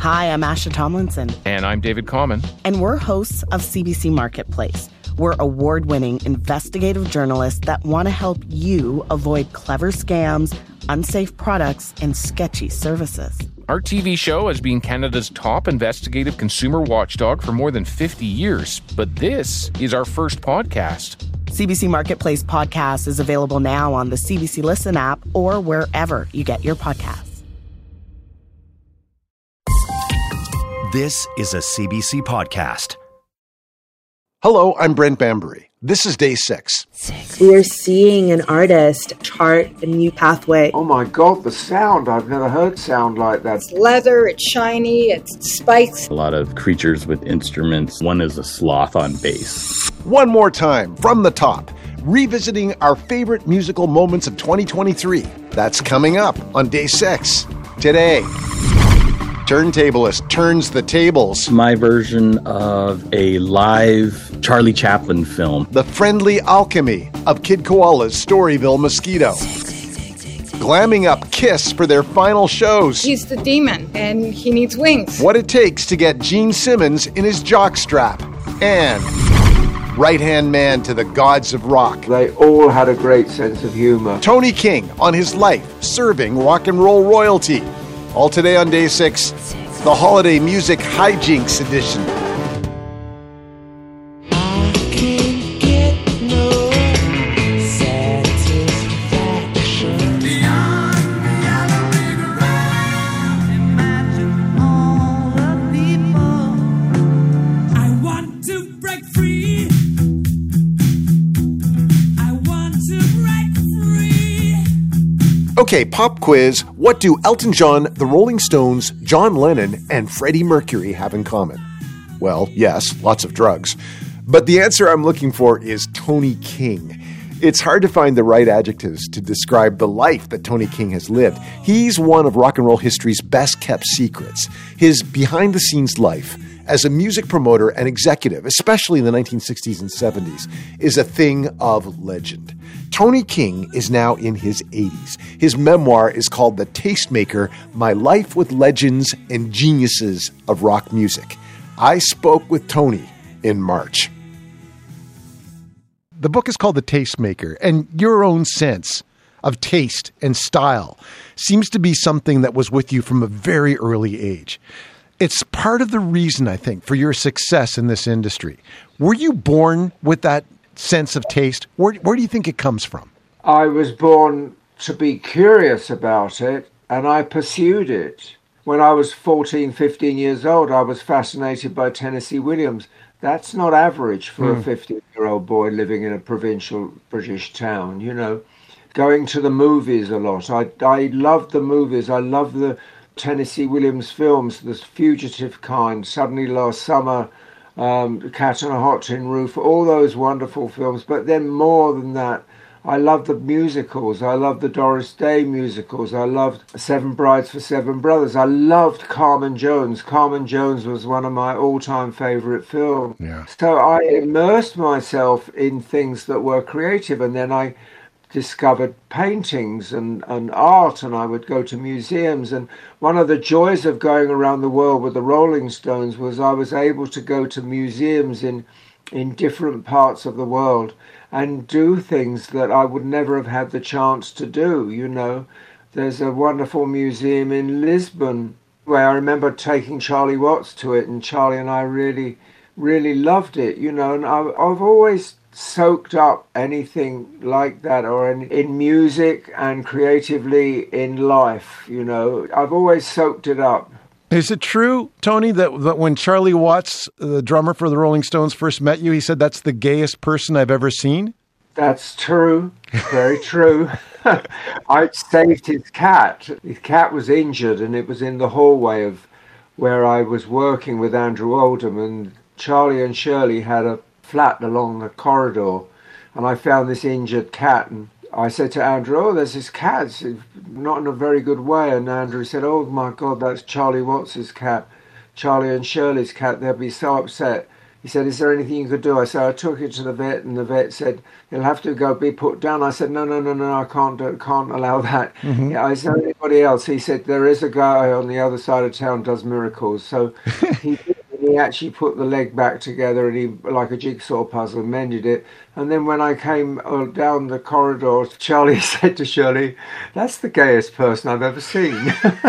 Hi, I'm Asha Tomlinson. And I'm David Common. And we're hosts of CBC Marketplace. We're award-winning investigative journalists that want to help you avoid clever scams, unsafe products, and sketchy services. Our TV show has been Canada's top investigative consumer watchdog for more than 50 years, but this is our first podcast. CBC Marketplace podcast is available now on the CBC Listen app or wherever you get your podcasts. This is a CBC podcast. Hello, I'm Brent Bambury. This is day 6. We are seeing an artist chart a new pathway. Oh my God, the sound. I've never heard sound like that. It's leather, it's shiny, it's spikes. A lot of creatures with instruments. One is a sloth on bass. One more time, from the top, revisiting our favorite musical moments of 2023. That's coming up on day 6. Today, Turntablist turns the tables. My version of a live Charlie Chaplin film. The friendly alchemy of Kid Koala's Storyville Mosquito. Glamming up Kiss for their final shows. He's the demon, and he needs wings. What it takes to get Gene Simmons in his jockstrap. And right-hand man to the gods of rock. They all had a great sense of humor. Tony King on his life serving rock and roll royalty. All today on day 6, the holiday music hijinks edition. Okay, pop quiz. What do Elton John, the Rolling Stones, John Lennon, and Freddie Mercury have in common? Well, yes, lots of drugs. But the answer I'm looking for is Tony King. It's hard to find the right adjectives to describe the life that Tony King has lived. He's one of rock and roll history's best-kept secrets. His behind-the-scenes life as a music promoter and executive, especially in the 1960s and 70s, is a thing of legend. Tony King is now in his 80s. His memoir is called The Tastemaker, My Life with Legends and Geniuses of Rock Music. I spoke with Tony in March. The book is called The Tastemaker, and your own sense of taste and style seems to be something that was with you from a very early age. It's part of the reason, I think, for your success in this industry. Were you born with that sense of taste? Where do you think it comes from? I was born to be curious about it, and I pursued it. When I was 14, 15 years old, I was fascinated by Tennessee Williams. That's not average for a 15-year-old boy living in a provincial British town, you know. Going to the movies a lot. I loved the movies. I loved the Tennessee Williams films, the Fugitive kind, Suddenly Last Summer, Cat on a Hot Tin Roof, all those wonderful films. But then more than that, I loved the musicals. I loved the Doris Day musicals. I loved Seven Brides for Seven Brothers. I loved Carmen Jones. Carmen Jones was one of my all-time favorite films. Yeah. So I immersed myself in things that were creative, and then I discovered paintings and art, and I would go to museums. And one of the joys of going around the world with the Rolling Stones was I was able to go to museums in different parts of the world and do things that I would never have had the chance to do, you know. There's a wonderful museum in Lisbon where I remember taking Charlie Watts to it, and Charlie and I really, really loved it, you know. And I've always soaked up anything like that, or in music and creatively in life, you know. I've always soaked it up. Is it true, Tony, that when Charlie Watts, the drummer for the Rolling Stones, first met you, he said, "That's the gayest person I've ever seen"? That's true. Very true. I saved his cat. His cat was injured, and it was in the hallway of where I was working with Andrew Oldham, and Charlie and Shirley had a flat along the corridor, and I found this injured cat, and I said to Andrew, "Oh, there's this cat, it's not in a very good way." And Andrew said, "Oh my God, that's Charlie Watts's cat, Charlie and Shirley's cat. They'll be so upset He said, is there anything you could do? I said, I took it to the vet, and the vet said, he'll have to be put down. I said, no, I can't allow that. Mm-hmm. Yeah, is there anybody else? He said, there is a guy on the other side of town does miracles. So he actually put the leg back together, and he, like a jigsaw puzzle, mended it. And then when I came down the corridor, Charlie said to Shirley, that's the gayest person I've ever seen.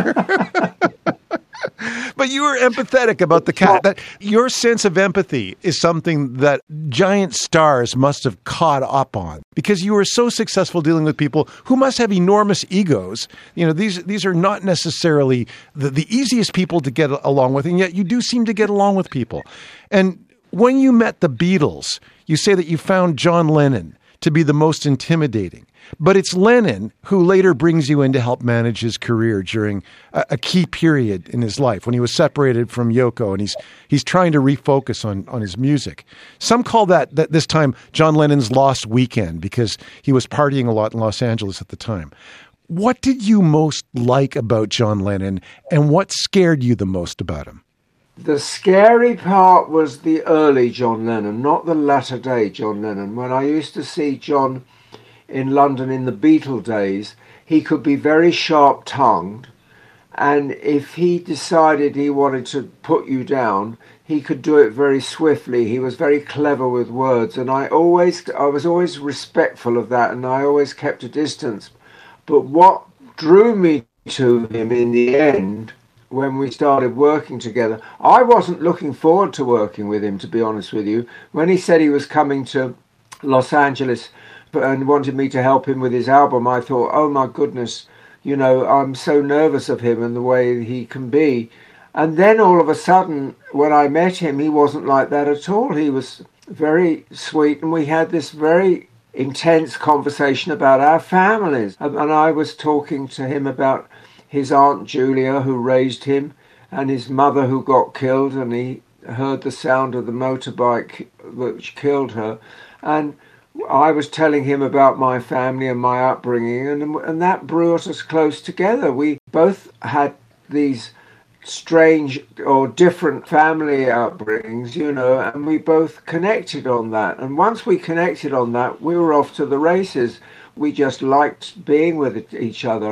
But you were empathetic about the cat. That your sense of empathy is something that giant stars must have caught up on, because you were so successful dealing with people who must have enormous egos. You know, these are not necessarily the easiest people to get along with, and yet you do seem to get along with people. And when you met the Beatles, you say that you found John Lennon to be the most intimidating. But it's Lennon who later brings you in to help manage his career during a key period in his life when he was separated from Yoko, and he's trying to refocus on his music. Some call that this time John Lennon's lost weekend, because he was partying a lot in Los Angeles at the time. What did you most like about John Lennon, and what scared you the most about him? The scary part was the early John Lennon, not the latter day John Lennon. When I used to see John in London in the Beatle days, he could be very sharp-tongued, and if he decided he wanted to put you down, he could do it very swiftly. He was very clever with words, and I was always respectful of that, and I always kept a distance. But what drew me to him in the end, when we started working together, I wasn't looking forward to working with him, to be honest with you. When he said he was coming to Los Angeles and wanted me to help him with his album, I thought, oh my goodness, you know, I'm so nervous of him and the way he can be. And then all of a sudden, when I met him, he wasn't like that at all. He was very sweet, and we had this very intense conversation about our families. And I was talking to him about his Aunt Julia, who raised him, and his mother, who got killed, and he heard the sound of the motorbike which killed her. And I was telling him about my family and my upbringing, and that brought us close together. We both had these strange or different family upbringings, you know, and we both connected on that. And once we connected on that, we were off to the races. We just liked being with each other,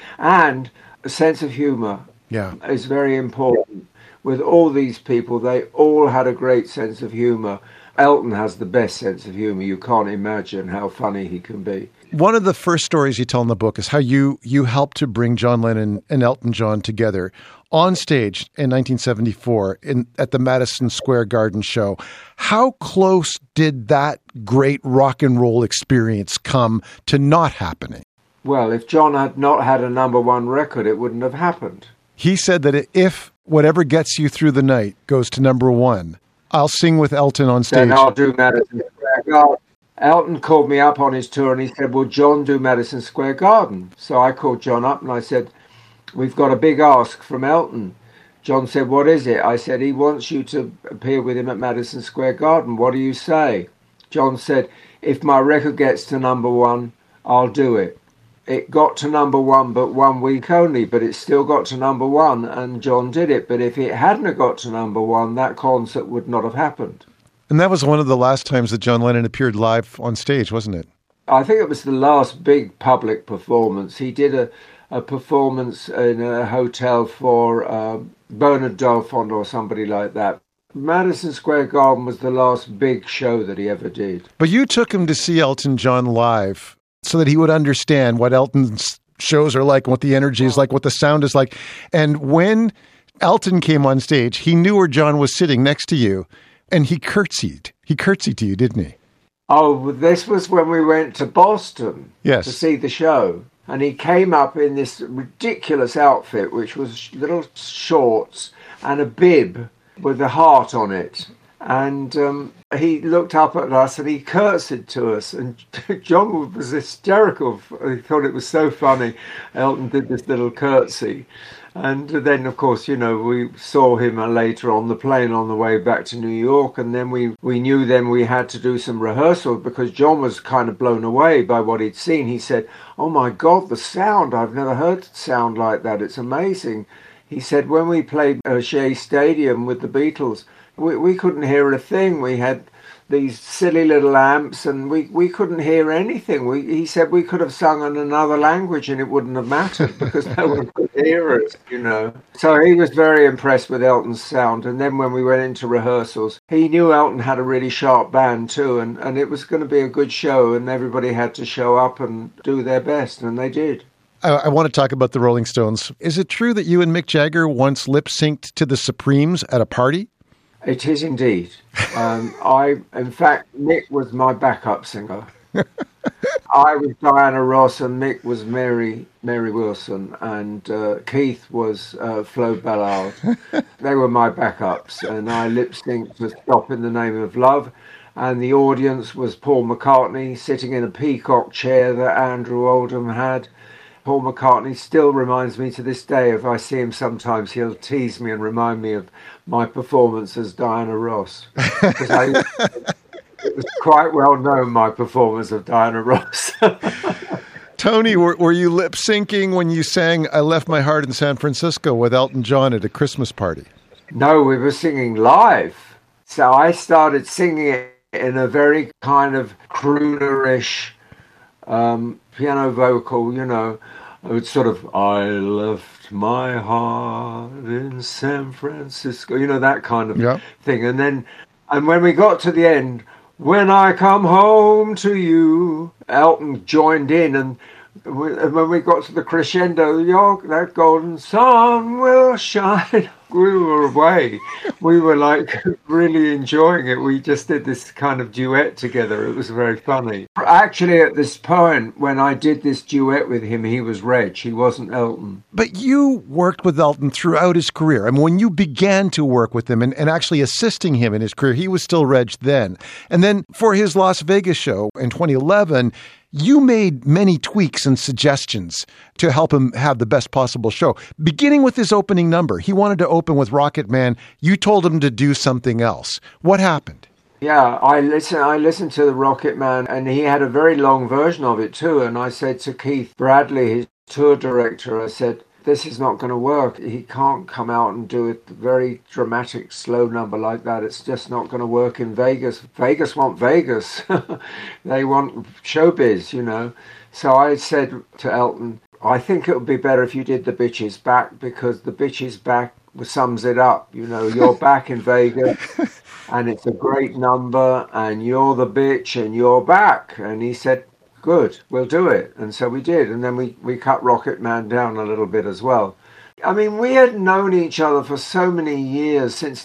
and a sense of humour is very important. With all these people, they all had a great sense of humour. Elton has the best sense of humour. You can't imagine how funny he can be. One of the first stories you tell in the book is how you helped to bring John Lennon and Elton John together on stage in 1974 at the Madison Square Garden show. How close did that great rock and roll experience come to not happening? Well, if John had not had a number one record, it wouldn't have happened. He said that if Whatever Gets You Through the Night goes to number one, I'll sing with Elton on stage. Then I'll do Madison Square Garden. Elton called me up on his tour and he said, well, John, do Madison Square Garden. So I called John up and I said, we've got a big ask from Elton. John said, what is it? I said, he wants you to appear with him at Madison Square Garden. What do you say? John said, if my record gets to number one, I'll do it. It got to number one, but 1 week only, but it still got to number one, and John did it. But if it hadn't have got to number one, that concert would not have happened. And that was one of the last times that John Lennon appeared live on stage, wasn't it? I think it was the last big public performance. He did a performance in a hotel for Bernard Delfont or somebody like that. Madison Square Garden was the last big show that he ever did. But you took him to see Elton John live so that he would understand what Elton's shows are like, what the energy is like, what the sound is like. And when Elton came on stage, he knew where John was sitting next to you, and he curtsied. He curtsied to you, didn't he? Oh, this was when we went to Boston to see the show. And he came up in this ridiculous outfit, which was little shorts and a bib with a heart on it. And he looked up at us and he curtsied to us. And John was hysterical. He thought it was so funny. Elton did this little curtsy. And then, of course, you know, we saw him later on the plane on the way back to New York. And then we knew then we had to do some rehearsals because John was kind of blown away by what he'd seen. He said, oh, my God, the sound. I've never heard sound like that. It's amazing. He said, when we played Shea Stadium with the Beatles, we couldn't hear a thing. We had these silly little amps and we couldn't hear anything. He said we could have sung in another language and it wouldn't have mattered because no one could hear us, you know. So he was very impressed with Elton's sound. And then when we went into rehearsals, he knew Elton had a really sharp band too, and it was going to be a good show, and everybody had to show up and do their best, and they did. I want to talk about the Rolling Stones. Is it true that you and Mick Jagger once lip-synced to the Supremes at a party? It is indeed. In fact, Mick was my backup singer. I was Diana Ross and Mick was Mary Wilson, and Keith was Flo Ballard. They were my backups, and I lip-synced to Stop in the Name of Love, and the audience was Paul McCartney sitting in a peacock chair that Andrew Oldham had. Paul McCartney still reminds me to this day, if I see him sometimes, he'll tease me and remind me of my performance as Diana Ross. It was quite well known, my performance of Diana Ross. Tony, were you lip syncing when you sang I Left My Heart in San Francisco with Elton John at a Christmas party? No, we were singing live. So I started singing it in a very kind of croonerish piano vocal, you know. It's sort of, I left my heart in San Francisco, you know, that kind of thing. And when we got to the end, when I come home to you, Elton joined in, and when we got to the crescendo, that golden sun will shine. We were away. We were like really enjoying it. We just did this kind of duet together. It was very funny. Actually, at this point, when I did this duet with him, he was Reg. He wasn't Elton. But you worked with Elton throughout his career. I mean, when you began to work with him and actually assisting him in his career, he was still Reg then. And then for his Las Vegas show in 2011, you made many tweaks and suggestions to help him have the best possible show. Beginning with his opening number, he wanted to open with Rocket Man. You told him to do something else. What happened? Yeah, I listened to the Rocket Man, and he had a very long version of it too. And I said to Keith Bradley, his tour director, I said, this is not going to work. He can't come out and do a very dramatic, slow number like that. It's just not going to work in Vegas. Vegas want Vegas. They want showbiz, you know. So I said to Elton, I think it would be better if you did The Bitches Back, because The Bitches Back sums it up. You know, you're back in Vegas, and it's a great number, and you're the bitch, and you're back. And he said, good, we'll do it. And so we did. And then we cut Rocket Man down a little bit as well. I mean, we had known each other for so many years, since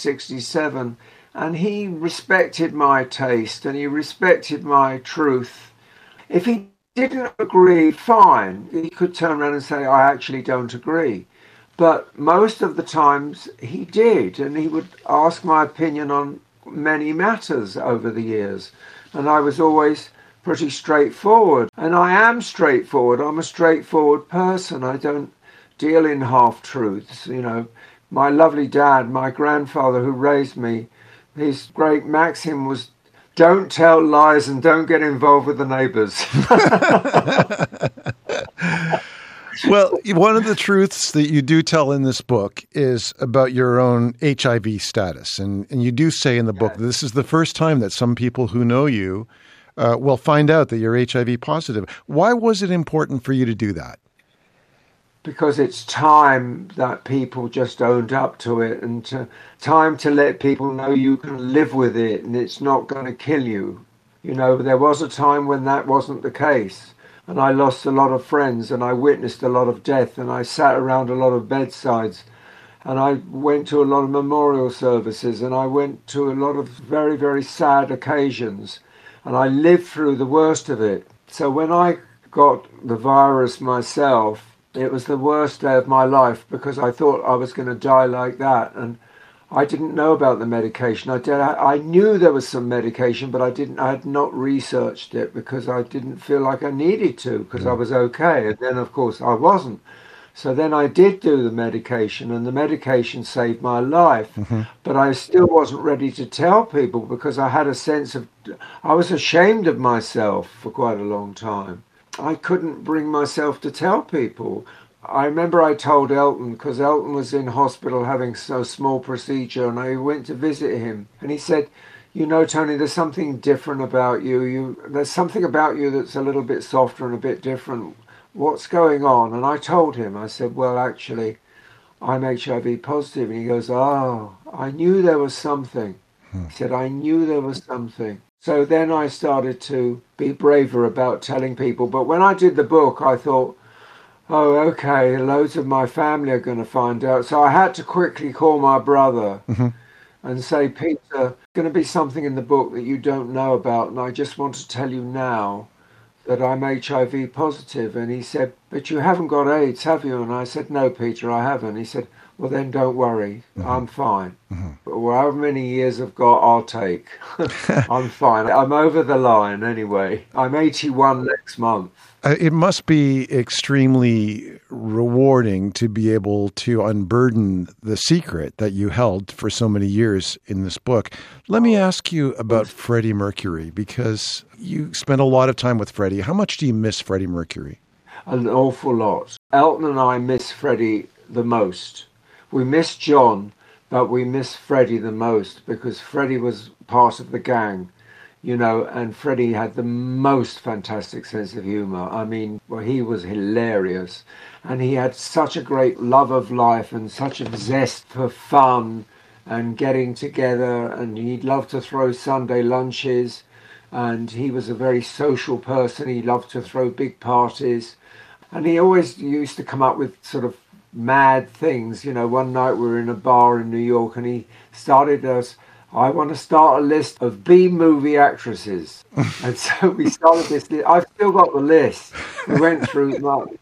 1967, and he respected my taste and he respected my truth. If he didn't agree, fine. He could turn around and say, I actually don't agree. But most of the times he did, and he would ask my opinion on many matters over the years. And I was always pretty straightforward, and I am straightforward. I'm a straightforward person. I don't deal in half-truths, you know. My lovely dad, my grandfather who raised me, his great maxim was, don't tell lies and don't get involved with the neighbors. Well, one of the truths that you do tell in this book is about your own HIV status, and you do say in the book that this is the first time that some people who know you will find out that you're HIV positive. Why was it important for you to do that? Because it's time that people just owned up to it, and time to let people know you can live with it and it's not going to kill you. You know, there was a time when that wasn't the case, and I lost a lot of friends, and I witnessed a lot of death, and I sat around a lot of bedsides, and I went to a lot of memorial services, and I went to a lot of very, very sad occasions. And I lived through the worst of it. So when I got the virus myself, it was the worst day of my life, because I thought I was going to die like that. And I didn't know about the medication. I knew there was some medication, but I had not researched it because I didn't feel like I needed to, because I was okay. And then, of course, I wasn't. So then I did do the medication, and the medication saved my life. Mm-hmm. But I still wasn't ready to tell people, because I had a sense of, I was ashamed of myself for quite a long time. I couldn't bring myself to tell people. I remember I told Elton, because Elton was in hospital having a small procedure, and I went to visit him, and he said, you know, Tony, there's something different about you. There's something about you that's a little bit softer and a bit different. What's going on? And I told him, I said, well, actually, I'm HIV positive. And he goes, oh, I knew there was something. He said, I knew there was something. So then I started to be braver about telling people. But when I did the book, I thought, oh, okay, loads of my family are going to find out. So I had to quickly call my brother and say, Peter, there's going to be something in the book that you don't know about, and I just want to tell you now that I'm HIV positive. And he said, but you haven't got AIDS, have you? And I said, no, Peter, I haven't. He said, well, then don't worry. I'm fine. But however many years I've got, I'll take. I'm fine. I'm over the line anyway. I'm 81 next month. It must be extremely rewarding to be able to unburden the secret that you held for so many years in this book. Let me ask you about Freddie Mercury, because you spent a lot of time with Freddie. How much do you miss Freddie Mercury? An awful lot. Elton and I miss Freddie the most. We miss John, but we miss Freddie the most, because Freddie was part of the gang. You know, and Freddie had the most fantastic sense of humour. I mean, well, he was hilarious. And he had such a great love of life and such a zest for fun and getting together. And he'd love to throw Sunday lunches. And he was a very social person. He loved to throw big parties. And he always used to come up with sort of mad things. You know, one night we were in a bar in New York and he started us, I want to start a list of B-movie actresses. And so we started this list. I've still got the list. We went through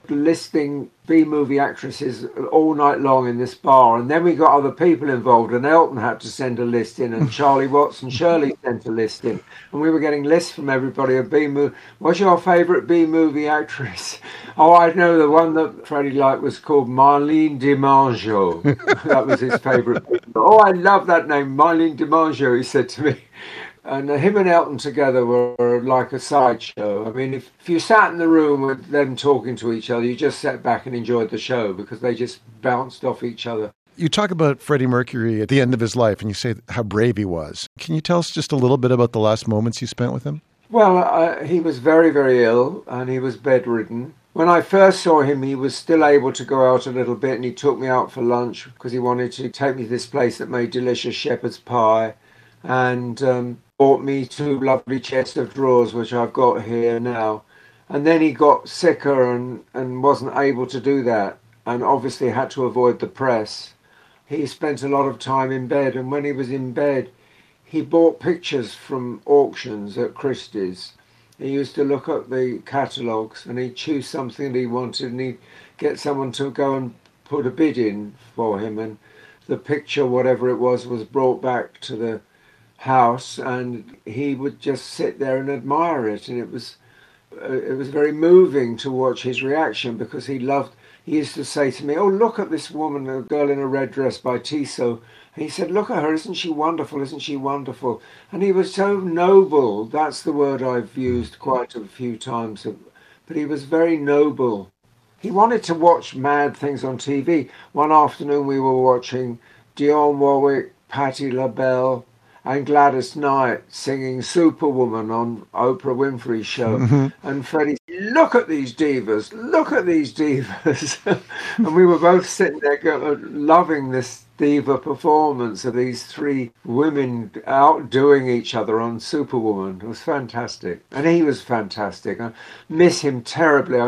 listing B-movie actresses all night long in this bar. And then we got other people involved. And Elton had to send a list in. And Charlie Watts and Shirley sent a list in. And we were getting lists from everybody of B-movie. What's your favourite B-movie actress? Oh, I know the one that Freddie liked was called Marlene DiMaggio. That was his favourite. Oh, I love that name, Marlene DiMaggio, he said to me. And him and Elton together were like a sideshow. I mean, if you sat in the room with them talking to each other, you just sat back and enjoyed the show because they just bounced off each other. You talk about Freddie Mercury at the end of his life, and you say how brave he was. Can you tell us just a little bit about the last moments you spent with him? Well, he was very, very ill, and he was bedridden. When I first saw him, he was still able to go out a little bit, and he took me out for lunch because he wanted to take me to this place that made delicious shepherd's pie, and bought me 2 lovely chest of drawers, which I've got here now. And then he got sicker and wasn't able to do that, and obviously had to avoid the press. He spent a lot of time in bed, and when he was in bed, he bought pictures from auctions at Christie's. He used to look at the catalogues and he'd choose something that he wanted and he'd get someone to go and put a bid in for him, and the picture, whatever it was brought back to the house and he would just sit there and admire it, and it was very moving to watch his reaction, because he used to say to me, oh, look at this woman, a girl in a red dress by Tissot. And he said, look at her, isn't she wonderful, isn't she wonderful? And he was so noble. That's the word I've used quite a few times. But he was very noble. He wanted to watch mad things on TV. One afternoon we were watching Dionne Warwick, Patti LaBelle, and Gladys Knight singing Superwoman on Oprah Winfrey's show. Mm-hmm. And Freddie said, look at these divas, look at these divas. And we were both sitting there loving this diva performance of these 3 women outdoing each other on Superwoman. It was fantastic. And he was fantastic. I miss him terribly.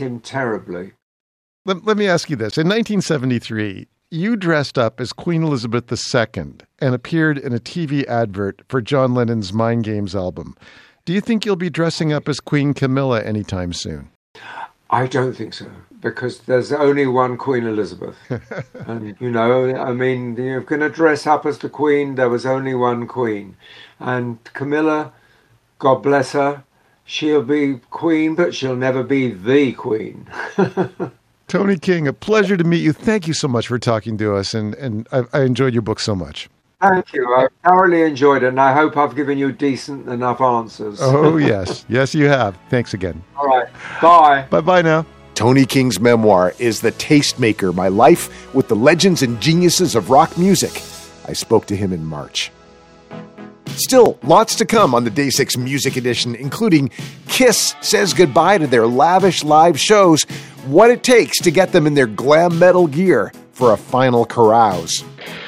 Let me ask you this. In 1973, you dressed up as Queen Elizabeth II and appeared in a TV advert for John Lennon's Mind Games album. Do you think you'll be dressing up as Queen Camilla anytime soon? I don't think so, because there's only one Queen Elizabeth. And, you know, I mean, you're going to dress up as the Queen, there was only one Queen. And Camilla, God bless her, she'll be Queen, but she'll never be the Queen. Tony King, a pleasure to meet you. Thank you so much for talking to us, and I enjoyed your book so much. Thank you. I thoroughly enjoyed it, and I hope I've given you decent enough answers. Oh, yes. Yes, you have. Thanks again. All right. Bye. Bye-bye now. Tony King's memoir is The Tastemaker, My Life with the Legends and Geniuses of Rock Music. I spoke to him in March. Still, lots to come on the Day 6 Music Edition, including Kiss says goodbye to their lavish live shows, what it takes to get them in their glam metal gear for a final carouse.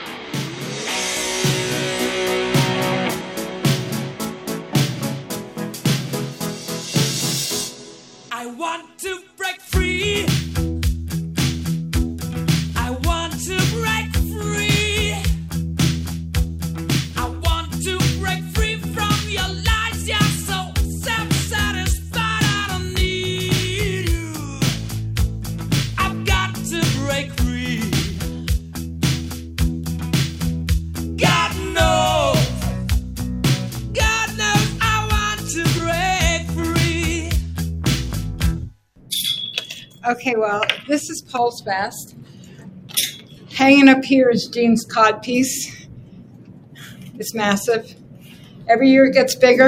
I want to break free. I want to break free. I want to break free from your lies. You're so self-satisfied. I don't need you. I've got to break free. God knows I want to break free. Okay, well, this is Paul's Best. Hanging up here is Gene's codpiece. It's massive. Every year it gets bigger.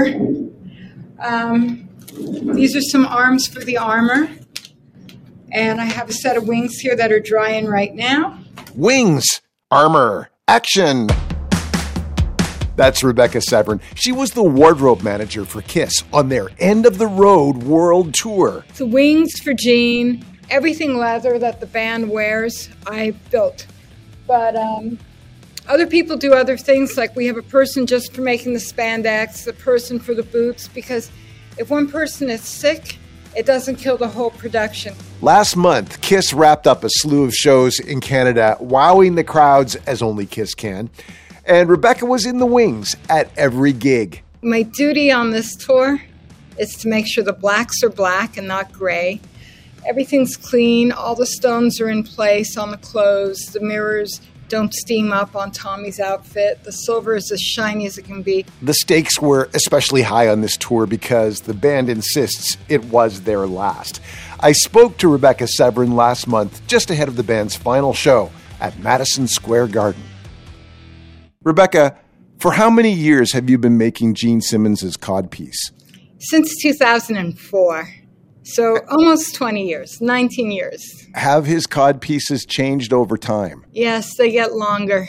These are some arms for the armor. And I have a set of wings here that are drying right now. Wings, armor, action. That's Rebecca Severin. She was the wardrobe manager for Kiss on their end-of-the-road world tour. The wings for Gene, everything leather that the band wears, I built. But other people do other things, like we have a person just for making the spandex, a person for the boots, because if one person is sick, it doesn't kill the whole production. Last month, Kiss wrapped up a slew of shows in Canada, wowing the crowds as only Kiss can. And Rebecca was in the wings at every gig. My duty on this tour is to make sure the blacks are black and not gray. Everything's clean. All the stones are in place on the clothes. The mirrors don't steam up on Tommy's outfit. The silver is as shiny as it can be. The stakes were especially high on this tour because the band insists it was their last. I spoke to Rebecca Severin last month, just ahead of the band's final show at Madison Square Garden. Rebecca, for how many years have you been making Gene Simmons' codpiece? Since 2004. So almost 20 years, 19 years. Have his codpieces changed over time? Yes, they get longer.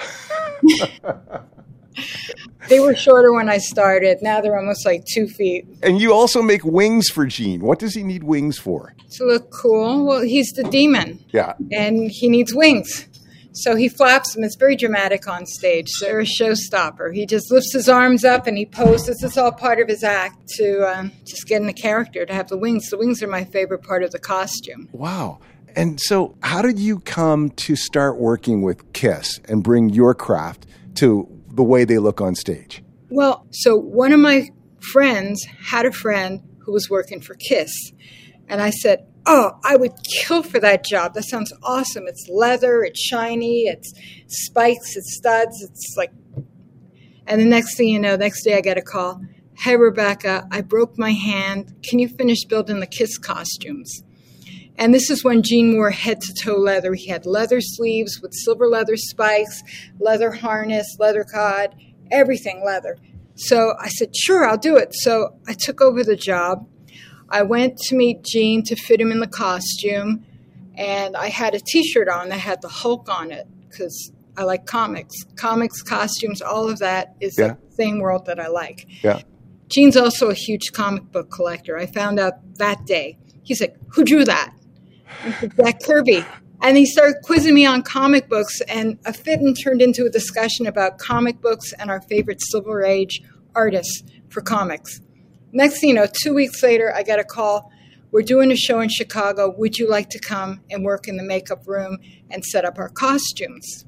They were shorter when I started. Now they're almost like 2 feet. And you also make wings for Gene. What does he need wings for? To look cool. Well, he's the demon. Yeah. And he needs wings. So he flaps them. It's very dramatic on stage. They're a showstopper. He just lifts his arms up and he poses. It's all part of his act to just get in the character, to have the wings. The wings are my favorite part of the costume. Wow. And so how did you come to start working with Kiss and bring your craft to the way they look on stage? Well, so one of my friends had a friend who was working for Kiss. And I said, oh, I would kill for that job. That sounds awesome. It's leather, it's shiny, it's spikes, it's studs, it's like... And the next thing you know, next day I get a call. Hey, Rebecca, I broke my hand. Can you finish building the Kiss costumes? And this is when Gene wore head-to-toe leather. He had leather sleeves with silver leather spikes, leather harness, leather cod, everything leather. So I said, sure, I'll do it. So I took over the job. I went to meet Gene to fit him in the costume, and I had a T-shirt on that had the Hulk on it because I like comics. Comics, costumes, all of that is the same world that I like. Yeah. Gene's also a huge comic book collector. I found out that day. He's like, who drew that? I said, Jack Kirby. And he started quizzing me on comic books, and a fit-in turned into a discussion about comic books and our favorite Silver Age artists for comics. Next thing you know, 2 weeks later, I got a call. We're doing a show in Chicago. Would you like to come and work in the makeup room and set up our costumes?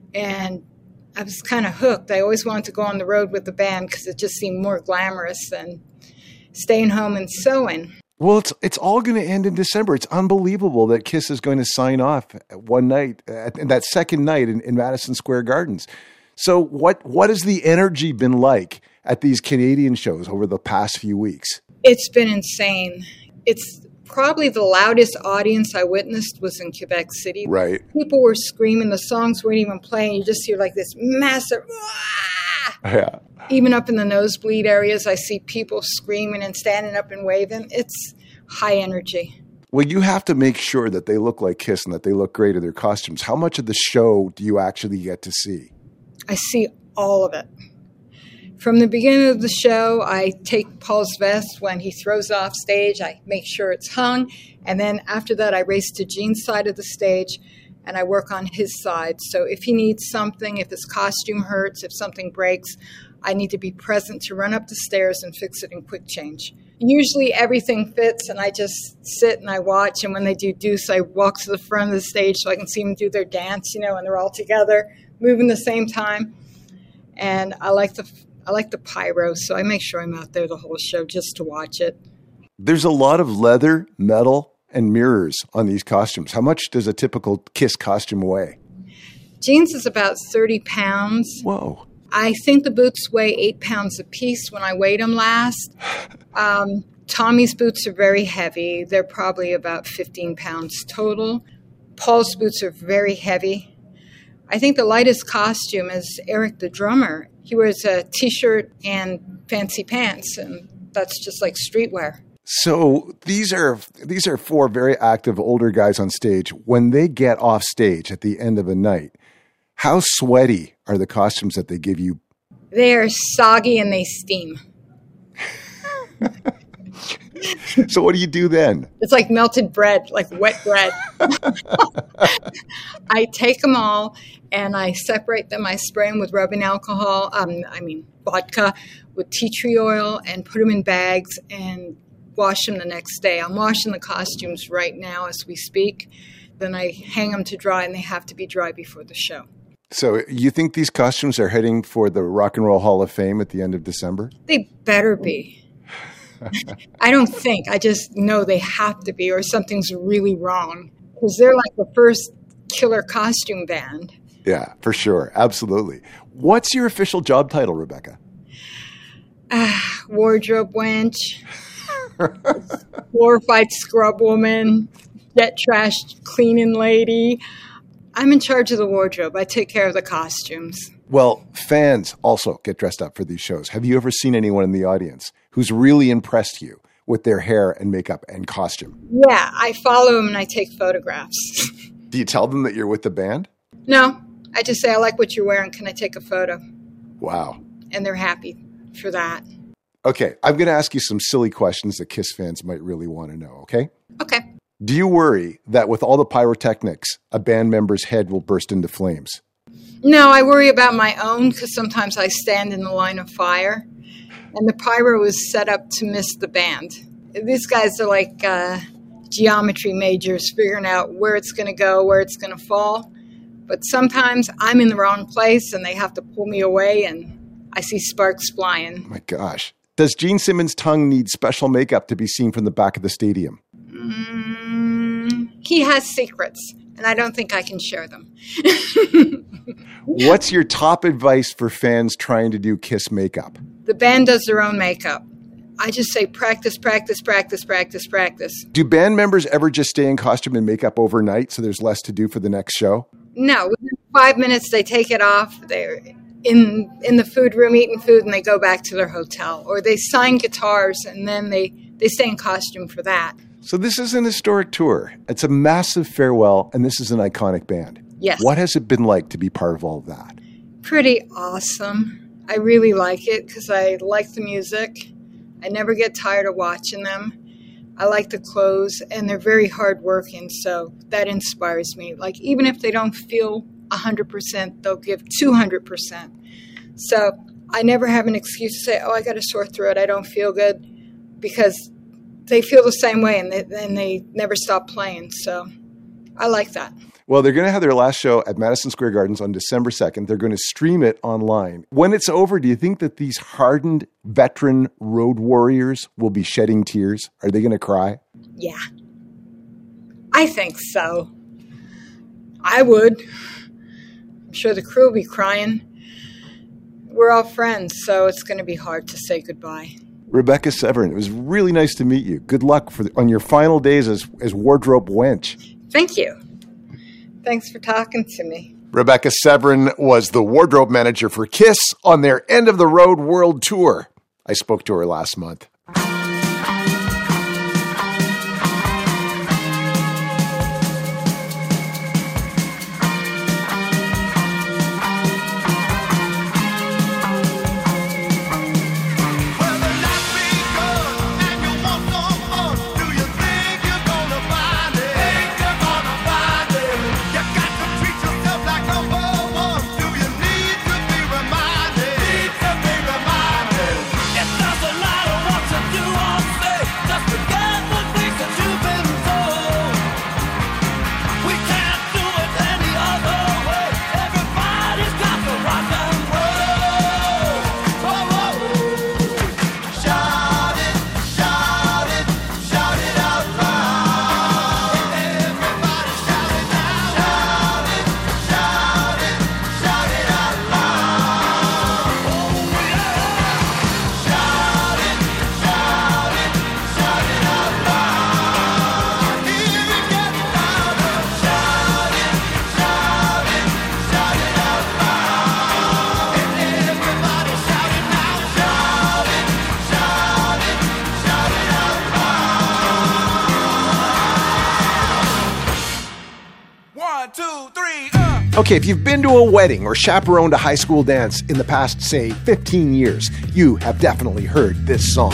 And I was kind of hooked. I always wanted to go on the road with the band because it just seemed more glamorous than staying home and sewing. Well, it's all going to end in December. It's unbelievable that Kiss is going to sign off one night, that second night in Madison Square Gardens. So what has the energy been like at these Canadian shows over the past few weeks? It's been insane. It's probably the loudest audience I witnessed was in Quebec City. Right. People were screaming. The songs weren't even playing. You just hear like this massive, yeah. Even up in the nosebleed areas, I see people screaming and standing up and waving. It's high energy. Well, you have to make sure that they look like Kiss and that they look great in their costumes. How much of the show do you actually get to see? I see all of it. From the beginning of the show, I take Paul's vest when he throws off stage. I make sure it's hung. And then after that, I race to Gene's side of the stage and I work on his side. So if he needs something, if his costume hurts, if something breaks, I need to be present to run up the stairs and fix it in quick change. Usually everything fits and I just sit and I watch. And when they do Deuce, I walk to the front of the stage so I can see them do their dance, and they're all together, moving the same time. And I like the pyro, so I make sure I'm out there the whole show just to watch it. There's a lot of leather, metal, and mirrors on these costumes. How much does a typical Kiss costume weigh? Gene's is about 30 pounds. Whoa. I think the boots weigh 8 pounds apiece when I weighed them last. Tommy's boots are very heavy. They're probably about 15 pounds total. Paul's boots are very heavy. I think the lightest costume is Eric the drummer. He wears a T-shirt and fancy pants, and that's just like streetwear. So these are 4 very active older guys on stage. When they get off stage at the end of a night, how sweaty are the costumes that they give you? They are soggy and they steam. So what do you do then? It's like melted bread, like wet bread. I take them all and I separate them. I spray them with rubbing alcohol, vodka with tea tree oil, and put them in bags and wash them the next day. I'm washing the costumes right now as we speak. Then I hang them to dry, and they have to be dry before the show. So you think these costumes are heading for the Rock and Roll Hall of Fame at the end of December? They better be. I don't think. I just know they have to be, or something's really wrong. Because they're like the first killer costume band. Yeah, for sure. Absolutely. What's your official job title, Rebecca? Wardrobe wench. Glorified scrub woman. Jet trash cleaning lady. I'm in charge of the wardrobe. I take care of the costumes. Well, fans also get dressed up for these shows. Have you ever seen anyone in the audience who's really impressed you with their hair and makeup and costume? Yeah, I follow them and I take photographs. Do you tell them that you're with the band? No, I just say, I like what you're wearing. Can I take a photo? Wow. And they're happy for that. Okay, I'm going to ask you some silly questions that Kiss fans might really want to know, okay? Okay. Do you worry that with all the pyrotechnics, a band member's head will burst into flames? No, I worry about my own because sometimes I stand in the line of fire. And the pyro is set up to miss the band. These guys are like geometry majors figuring out where it's going to go, where it's going to fall. But sometimes I'm in the wrong place and they have to pull me away and I see sparks flying. My gosh. Does Gene Simmons' tongue need special makeup to be seen from the back of the stadium? He has secrets, and I don't think I can share them. What's your top advice for fans trying to do Kiss makeup? The band does their own makeup. I just say practice, practice, practice, practice, practice. Do band members ever just stay in costume and makeup overnight so there's less to do for the next show? No, within 5 minutes they take it off. They're in the food room eating food and they go back to their hotel. Or they sign guitars and then they stay in costume for that. So this is an historic tour. It's a massive farewell, and this is an iconic band. Yes. What has it been like to be part of all of that? Pretty awesome. I really like it because I like the music. I never get tired of watching them. I like the clothes, and they're very hardworking, so that inspires me. Like, even if they don't feel 100%, they'll give 200%. So I never have an excuse to say, oh, I got a sore throat, I don't feel good, because they feel the same way, and they never stop playing. So I like that. Well, they're going to have their last show at Madison Square Gardens on December 2nd. They're going to stream it online. When it's over, do you think that these hardened veteran road warriors will be shedding tears? Are they going to cry? Yeah. I think so. I would. I'm sure the crew will be crying. We're all friends, so it's going to be hard to say goodbye. Rebecca Severin, it was really nice to meet you. Good luck on your final days as wardrobe wench. Thank you. Thanks for talking to me. Rebecca Severin was the wardrobe manager for Kiss on their End of the Road World Tour. I spoke to her last month. Okay, if you've been to a wedding or chaperoned a high school dance in the past, say, 15 years, you have definitely heard this song.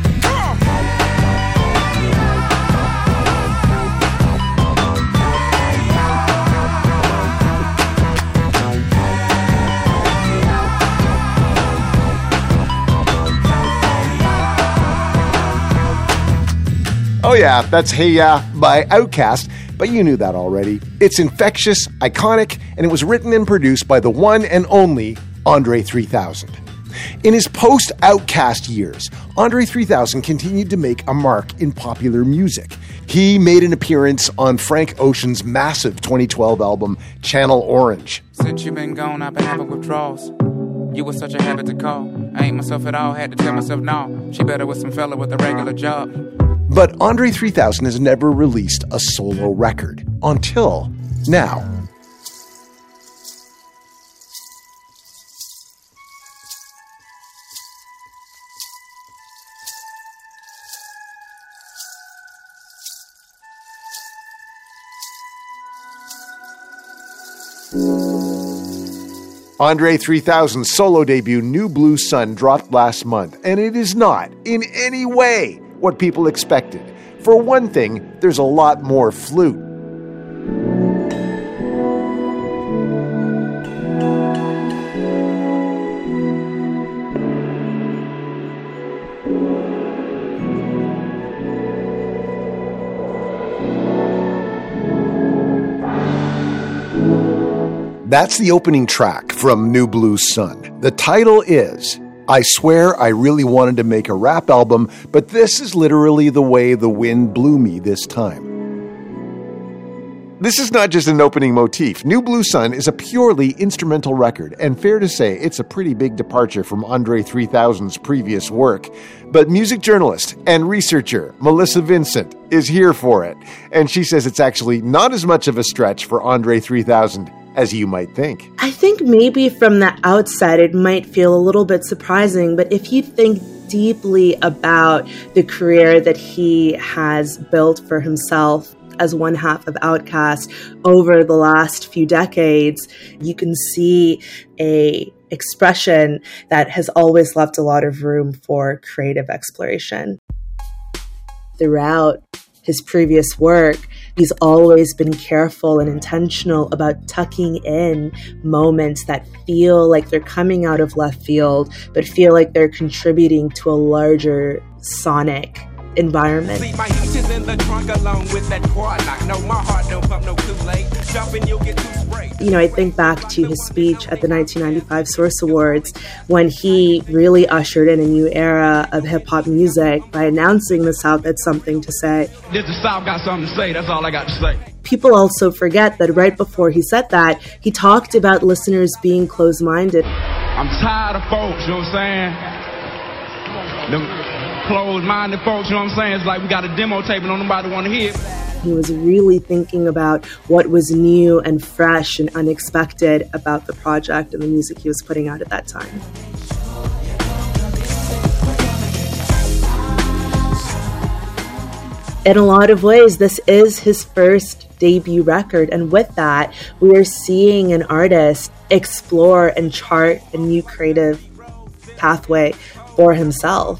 Oh yeah, that's Hey Ya by Outkast, but you knew that already. It's infectious, iconic, and it was written and produced by the one and only Andre 3000. In his post-Outkast years, Andre 3000 continued to make a mark in popular music. He made an appearance on Frank Ocean's massive 2012 album, Channel Orange. Since you been gone, I've been having withdrawals. You was such a habit to call. I ain't myself at all, had to tell myself no. She better with some fella with a regular job. But Andre 3000 has never released a solo record until now. Andre 3000's solo debut, New Blue Sun, dropped last month, and it is not, in any way, what people expected. For one thing, there's a lot more flute. That's the opening track from New Blue Sun. The title is I Swear I Really Wanted to Make a Rap Album, but this is literally the way the wind blew me this time. This is not just an opening motif. New Blue Sun is a purely instrumental record, and fair to say, it's a pretty big departure from Andre 3000's previous work. But music journalist and researcher Melissa Vincent is here for it, and she says it's actually not as much of a stretch for Andre 3000 as you might think. I think maybe from the outside it might feel a little bit surprising, but if you think deeply about the career that he has built for himself as one half of Outkast over the last few decades, you can see a expression that has always left a lot of room for creative exploration. Throughout his previous work, he's always been careful and intentional about tucking in moments that feel like they're coming out of left field, but feel like they're contributing to a larger sonic environment. See, my heat is in the trunk along with that quad knock. No, my heart don't pump no Kool-Aid. Jumping, you'll get too sprayed. You know, I think back to his speech at the 1995 Source Awards when he really ushered in a new era of hip-hop music by announcing the South had something to say. This the South got something to say, that's all I got to say. People also forget that right before he said that, he talked about listeners being closed-minded. I'm tired of folks, you know what I'm saying? Them closed-minded folks, you know what I'm saying? It's like we got a demo tape and nobody want to hear it. He was really thinking about what was new and fresh and unexpected about the project and the music he was putting out at that time. In a lot of ways, this is his first debut record, and with that, we are seeing an artist explore and chart a new creative pathway for himself.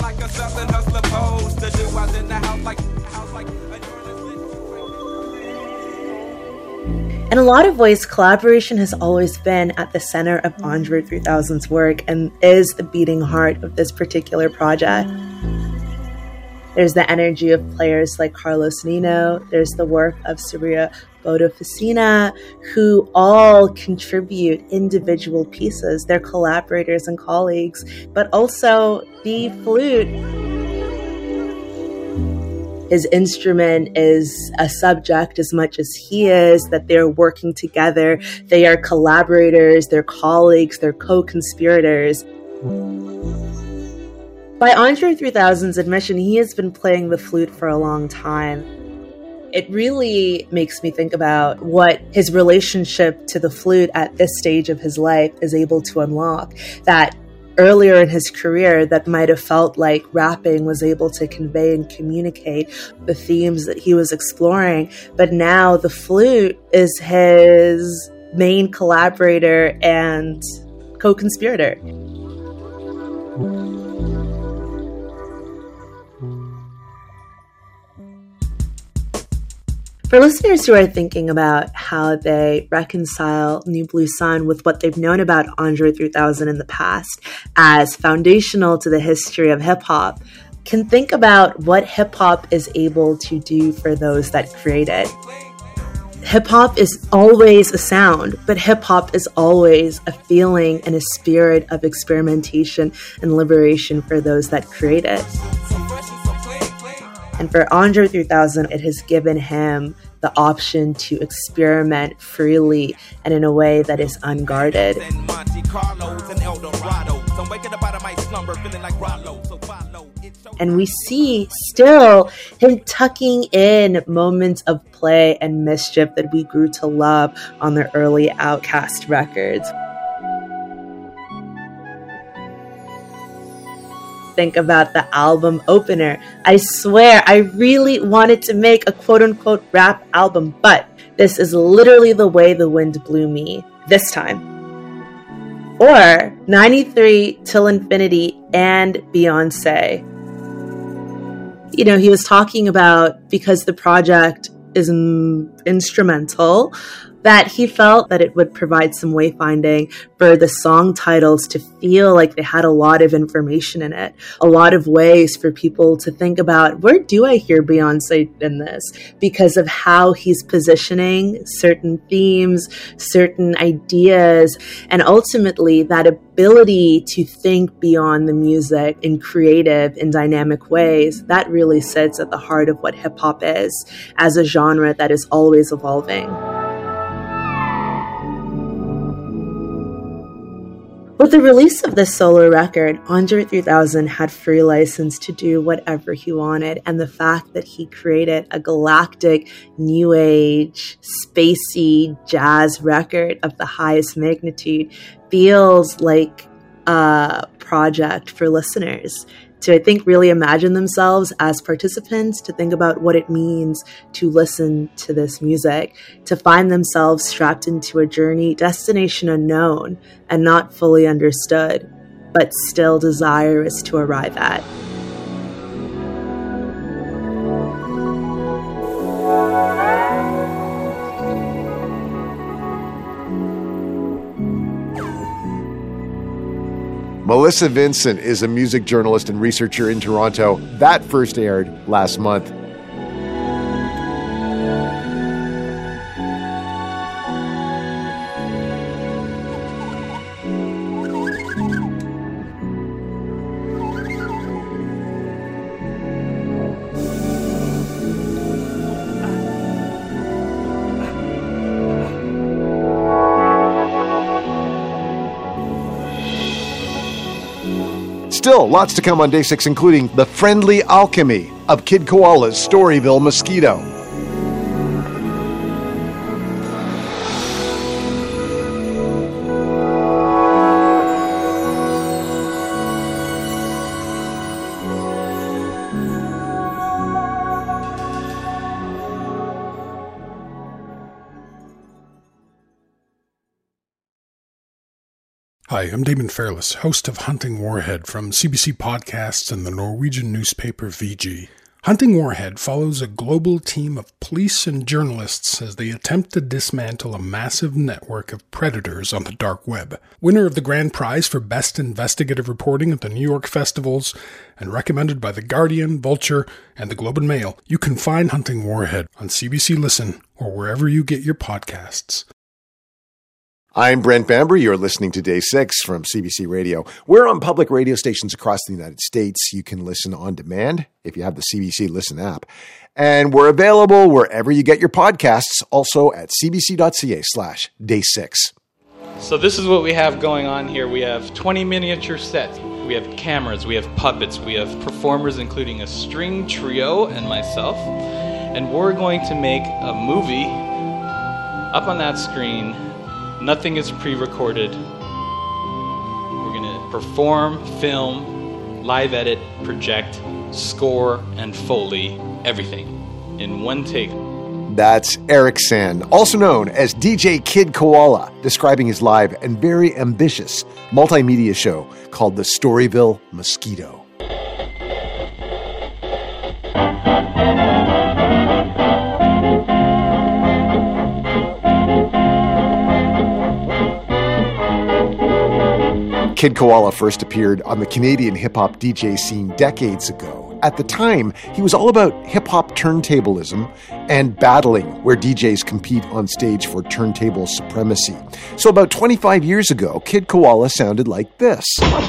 In a lot of ways, collaboration has always been at the center of Andre 3000's work and is the beating heart of this particular project. There's the energy of players like Carlos Nino, there's the work of Saria Bodofacina, who all contribute individual pieces. They're collaborators and colleagues, but also the flute. His instrument is a subject as much as he is, that they're working together. They are collaborators, they're colleagues, they're co-conspirators. By Andre 3000's admission, he has been playing the flute for a long time. It really makes me think about what his relationship to the flute at this stage of his life is able to unlock. That earlier in his career, that might have felt like rapping was able to convey and communicate the themes that he was exploring. But now the flute is his main collaborator and co-conspirator. For listeners who are thinking about how they reconcile New Blue Sun with what they've known about Andre 3000 in the past as foundational to the history of hip-hop, can think about what hip-hop is able to do for those that create it. Hip-hop is always a sound, but hip-hop is always a feeling and a spirit of experimentation and liberation for those that create it. And for Andre 3000, it has given him the option to experiment freely and in a way that is unguarded. And we see still him tucking in moments of play and mischief that we grew to love on the early Outkast records. Think about the album opener. I swear, I really wanted to make a quote-unquote rap album, but this is literally the way the wind blew me this time. Or 93 Till Infinity and Beyonce. You know, he was talking about, because the project is instrumental, that he felt that it would provide some wayfinding for the song titles to feel like they had a lot of information in it, a lot of ways for people to think about, where do I hear Beyonce in this? Because of how he's positioning certain themes, certain ideas, and ultimately that ability to think beyond the music in creative and dynamic ways, that really sits at the heart of what hip-hop is as a genre that is always evolving. With the release of this solo record, Andre 3000 had free license to do whatever he wanted, and the fact that he created a galactic, new age, spacey jazz record of the highest magnitude feels like a project for listeners to, I think, really imagine themselves as participants, to think about what it means to listen to this music, to find themselves strapped into a journey, destination unknown and not fully understood, but still desirous to arrive at. Melissa Vincent is a music journalist and researcher in Toronto. That first aired last month. Still, lots to come on Day 6, including The Friendly Alchemy of Kid Koala's Storyville Mosquito. Hi, I'm Damon Fairless, host of Hunting Warhead from CBC Podcasts and the Norwegian newspaper VG. Hunting Warhead follows a global team of police and journalists as they attempt to dismantle a massive network of predators on the dark web. Winner of the grand prize for Best Investigative Reporting at the New York Festivals, and recommended by The Guardian, Vulture, and the Globe and Mail, you can find Hunting Warhead on CBC Listen or wherever you get your podcasts. I'm Brent Bamber. You're listening to Day 6 from CBC Radio. We're on public radio stations across the United States. You can listen on demand if you have the CBC Listen app. And we're available wherever you get your podcasts, also at cbc.ca/day6. So this is what we have going on here. We have 20 miniature sets. We have cameras, we have puppets, we have performers, including a string trio and myself. And we're going to make a movie up on that screen. Nothing is pre-recorded. We're going to perform, film, live edit, project, score, and Foley, everything in one take. That's Eric San, also known as DJ Kid Koala, describing his live and very ambitious multimedia show called the Storyville Mosquito. Kid Koala first appeared on the Canadian hip-hop DJ scene decades ago. At the time, he was all about hip-hop turntablism and battling, where DJs compete on stage for turntable supremacy. So about 25 years ago, Kid Koala sounded like this.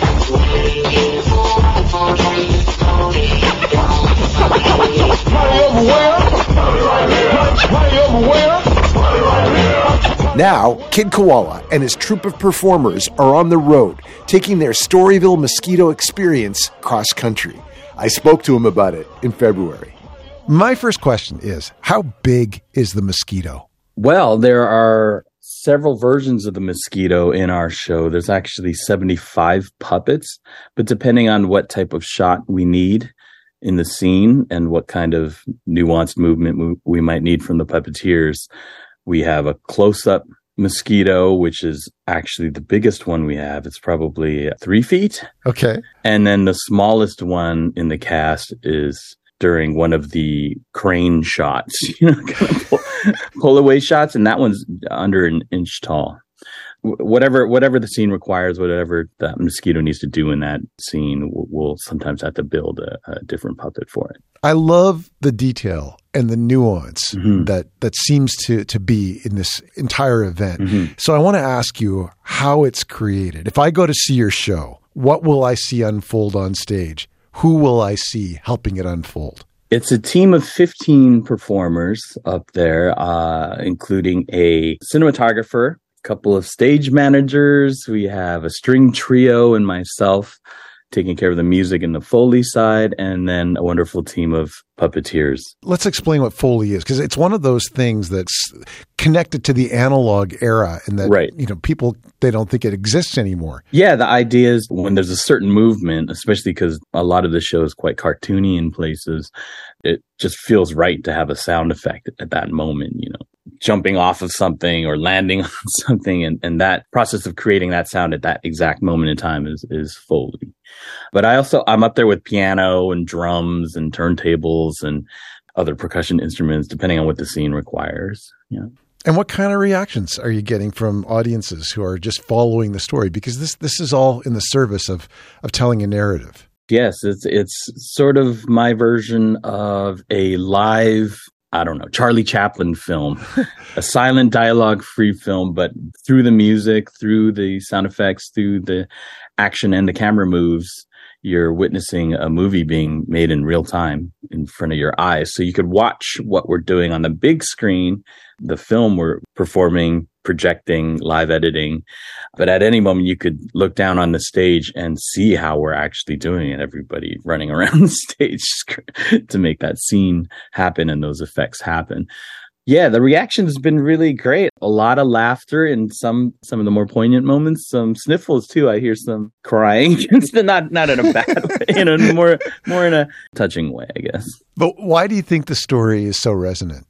Now, Kid Koala and his troupe of performers are on the road, taking their Storyville Mosquito experience cross-country. I spoke to him about it in February. My first question is, how big is the Mosquito? Well, there are several versions of the Mosquito in our show. There's actually 75 puppets, but depending on what type of shot we need in the scene and what kind of nuanced movement we might need from the puppeteers, we have a close-up Mosquito, which is actually the biggest one we have. It's probably 3 feet. Okay. And then the smallest one in the cast is during one of the crane shots, kind of pull away shots, and that one's under an inch tall. Whatever the scene requires, whatever that Mosquito needs to do in that scene, we'll sometimes have to build a different puppet for it. I love the detail and the nuance that seems to be in this entire event. So I want to ask you how it's created. If I go to see your show, what will I see unfold on stage? Who will I see helping it unfold? It's a team of 15 performers up there, including a cinematographer, couple of stage managers. We have a string trio and myself taking care of the music and the Foley side, and then a wonderful team of puppeteers. Let's explain what Foley is, because it's one of those things that's connected to the analog era, and that people, they don't think it exists anymore. Yeah, the idea is when there's a certain movement, especially because a lot of the show is quite cartoony in places, it just feels right to have a sound effect at that moment, jumping off of something or landing on something. And that process of creating that sound at that exact moment in time is Foley. But I'm up there with piano and drums and turntables and other percussion instruments, depending on what the scene requires. Yeah. And what kind of reactions are you getting from audiences who are just following the story? Because this is all in the service of telling a narrative. Yes, it's sort of my version of a live, Charlie Chaplin film, a silent dialogue-free film, but through the music, through the sound effects, through the action and the camera moves, you're witnessing a movie being made in real time in front of your eyes. So you could watch what we're doing on the big screen, the film we're performing, projecting, live editing. But at any moment, you could look down on the stage and see how we're actually doing it. Everybody running around the stage to make that scene happen and those effects happen. Yeah, the reaction has been really great. A lot of laughter in some of the more poignant moments. Some sniffles too. I hear some crying. It's not in a bad way, more in a touching way, I guess. But why do you think the story is so resonant?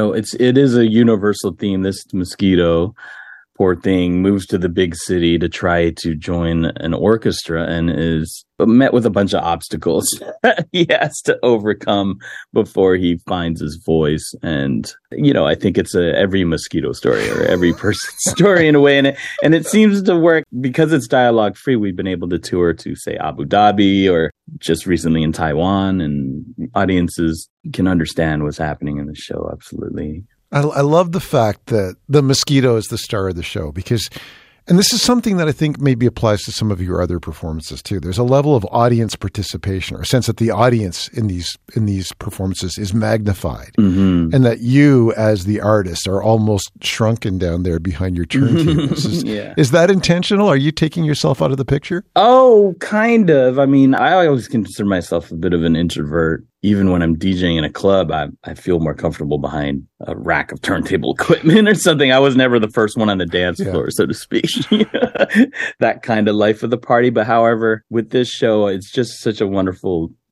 It is a universal theme. This Mosquito, poor thing, moves to the big city to try to join an orchestra and is met with a bunch of obstacles he has to overcome before he finds his voice. And, I think it's every Mosquito story or every person's story in a way. And it seems to work because it's dialogue free. We've been able to tour to, say, Abu Dhabi or just recently in Taiwan, and audiences can understand what's happening in the show. Absolutely. I love the fact that the Mosquito is the star of the show because, and this is something that I think maybe applies to some of your other performances too. There's a level of audience participation, or a sense that the audience in these performances is magnified, and that you as the artist are almost shrunken down there behind your turntables. Is that intentional? Are you taking yourself out of the picture? Oh, kind of. I mean, I always consider myself a bit of an introvert. Even when I'm DJing in a club, I feel more comfortable behind a rack of turntable equipment or something. I was never the first one on the dance floor, so to speak. That kind of life of the party. But however, with this show, it's just such a wonderful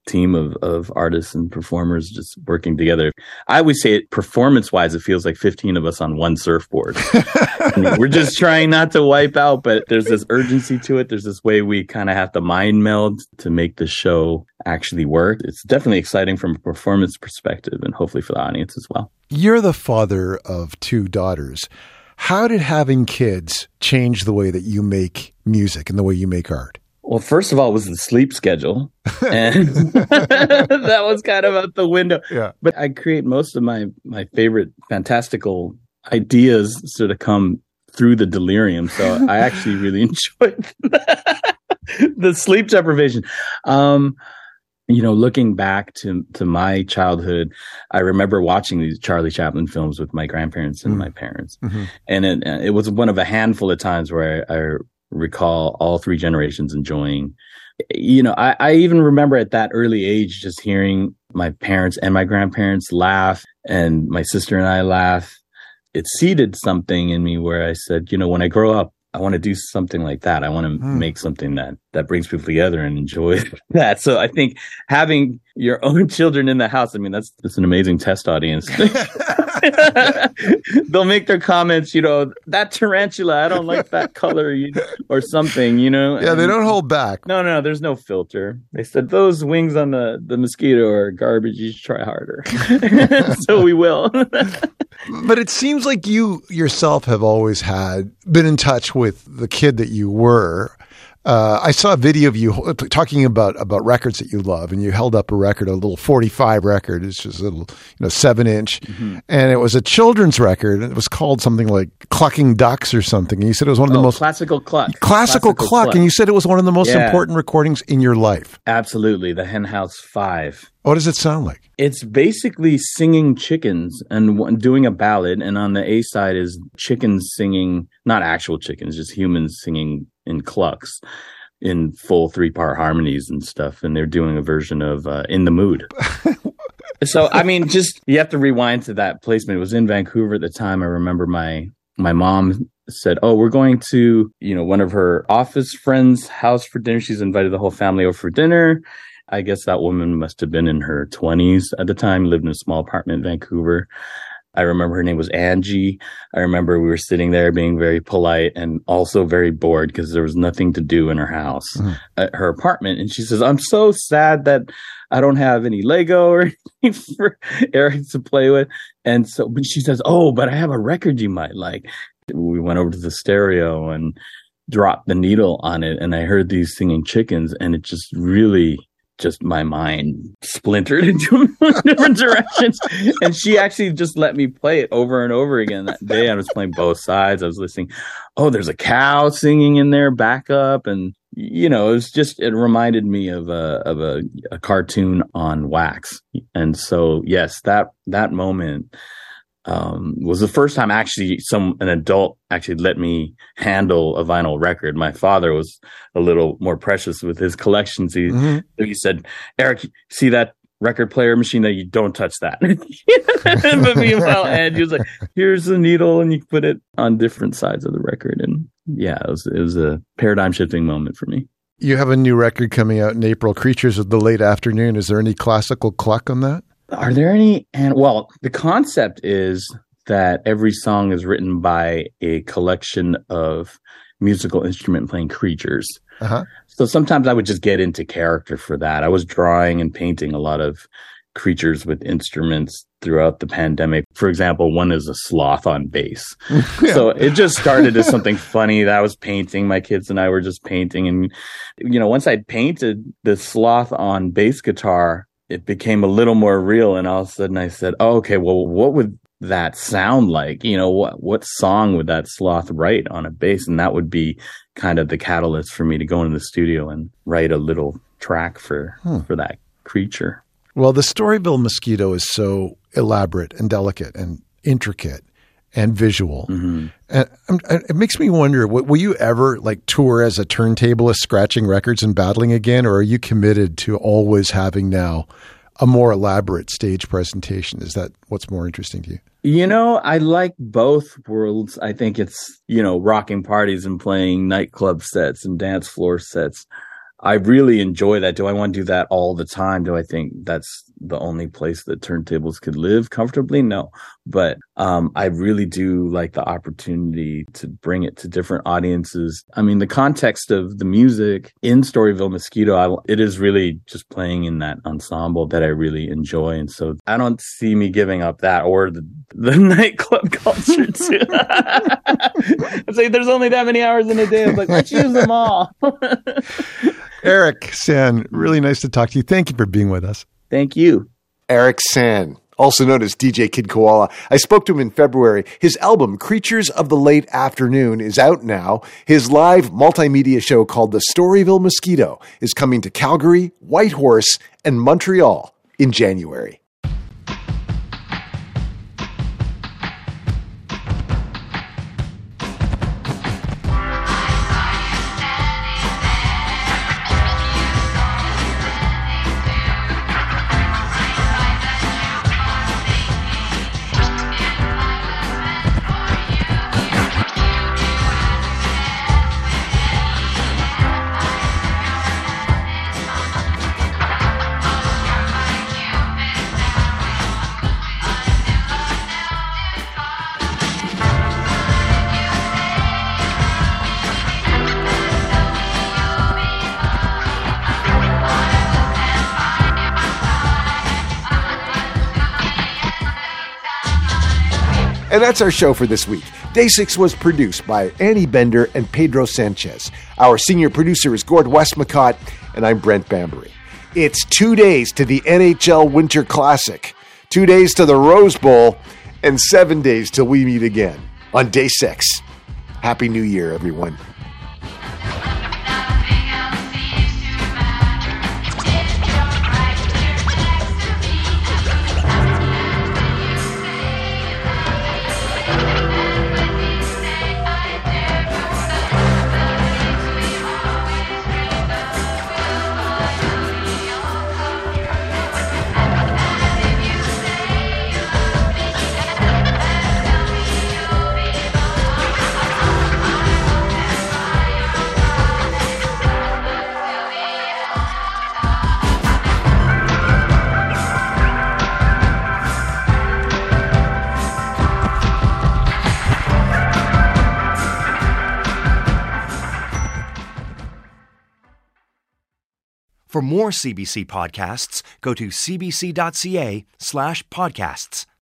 team of artists and performers just working together. I always say it performance-wise, it feels like 15 of us on one surfboard. We're just trying not to wipe out, but there's this urgency to it. There's this way we kind of have to mind meld to make the show actually work. It's definitely exciting from a performance perspective and hopefully for the audience as well. You're the father of 2 daughters. How did having kids change the way that you make music and the way you make art? Well, first of all, it was the sleep schedule. And that was kind of out the window. Yeah. But I create most of my favorite fantastical ideas sort of come through the delirium. So I actually really enjoyed the sleep deprivation. Looking back to my childhood, I remember watching these Charlie Chaplin films with my grandparents and my parents. Mm-hmm. And it was one of a handful of times where I recall all 3 generations enjoying. I even remember at that early age just hearing my parents and my grandparents laugh and my sister and I laugh. It seeded something in me where I said, when I grow up, I want to do something like that. I want to make something that brings people together and enjoy that. So I think having your own children in the house, that's an amazing test audience. They'll make their comments, that tarantula, I don't like that color or something, Yeah, they don't hold back. No, there's no filter. They said those wings on the mosquito are garbage. You should try harder. So we will. But it seems like you yourself have always been in touch with the kid that you were. I saw a video of you talking about records that you love, and you held up a record, a little 45 record. It's just a little, 7-inch, and it was a children's record. And it was called something like Clucking Ducks or something. And you said it was one of the most classical cluck, and you said it was one of the most important recordings in your life. Absolutely, the Hen House 5. What does it sound like? It's basically singing chickens and doing a ballad, and on the A side is chickens singing, not actual chickens, just humans singing in clucks in full 3-part harmonies and stuff. And they're doing a version of In the Mood. So, you have to rewind to that placement. It was in Vancouver at the time. I remember my mom said, we're going to, one of her office friends' house for dinner. She's invited the whole family over for dinner. I guess that woman must have been in her 20s at the time, lived in a small apartment in Vancouver. I remember her name was Angie. I remember we were sitting there being very polite and also very bored because there was nothing to do in her house, at her apartment. And she says, I'm so sad that I don't have any Lego or anything for Eric to play with. And so, but she says, but I have a record you might like. We went over to the stereo and dropped the needle on it. And I heard these singing chickens, and it just really... my mind splintered into different directions. And she actually just let me play it over and over again that day. I was playing both sides. I was listening. There's a cow singing in there, backup. And, it reminded me of a cartoon on wax. And so, yes, that moment was the first time actually an adult actually let me handle a vinyl record. My father was a little more precious with his collections. He said, Eric, see that record player machine? That you don't touch that. But meanwhile, and he was like, here's the needle, and you put it on different sides of the record. And it was a paradigm shifting moment for me. You have a new record coming out in April, Creatures of the Late Afternoon. Is there any classical cluck on that? Are there any? And well, the concept is that every song is written by a collection of musical instrument playing creatures. So sometimes I would just get into character for that. I was drawing and painting a lot of creatures with instruments throughout the pandemic. For example, one is a sloth on bass. So it just started as something funny that I was painting. My kids and I were just painting. And, once I'd painted the sloth on bass guitar, it became a little more real. And all of a sudden I said, okay, well, what would that sound like? What song would that sloth write on a bass? And that would be kind of the catalyst for me to go into the studio and write a little track for that creature. Well, the Storyville Mosquito is so elaborate and delicate and intricate and visual. And it makes me wonder, will you ever tour as a turntablist, scratching records and battling again? Or are you committed to always having now a more elaborate stage presentation? Is that what's more interesting to you? I like both worlds. I think it's, rocking parties and playing nightclub sets and dance floor sets. I really enjoy that. Do I want to do that all the time? Do I think that's the only place that turntables could live comfortably? No. But I really do like the opportunity to bring it to different audiences. I mean, the context of the music in Storyville Mosquito, it is really just playing in that ensemble that I really enjoy. And so I don't see me giving up that or the nightclub culture too. It's like there's only that many hours in a day. I'm like, let's use them all. Eric San, really nice to talk to you. Thank you for being with us. Thank you. Eric San, also known as DJ Kid Koala. I spoke to him in February. His album, Creatures of the Late Afternoon, is out now. His live multimedia show called The Storyville Mosquito is coming to Calgary, Whitehorse, and Montreal in January. And that's our show for this week. Day 6 was produced by Annie Bender and Pedro Sanchez. Our senior producer is Gord Westmacott, and I'm Brent Bambury. It's 2 days to the NHL Winter Classic, 2 days to the Rose Bowl, and 7 days till we meet again on Day 6. Happy New Year, everyone. For more CBC podcasts, go to cbc.ca/podcasts.